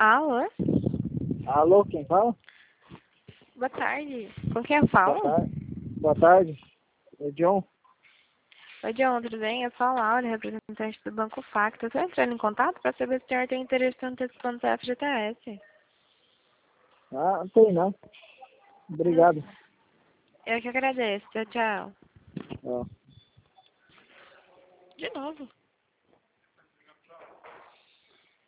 Alô? Alô, quem fala? Boa tarde. Com quem eu falo? Boa tarde. É John. Oi, John, tudo bem? Eu sou a Laura, representante do Banco Facto. Eu estou entrando em contato para saber se o senhor tem interesse no antecipando do FGTS. Ah, não tem não. Obrigado. Eu que agradeço. Tchau, tchau. Ó. De novo.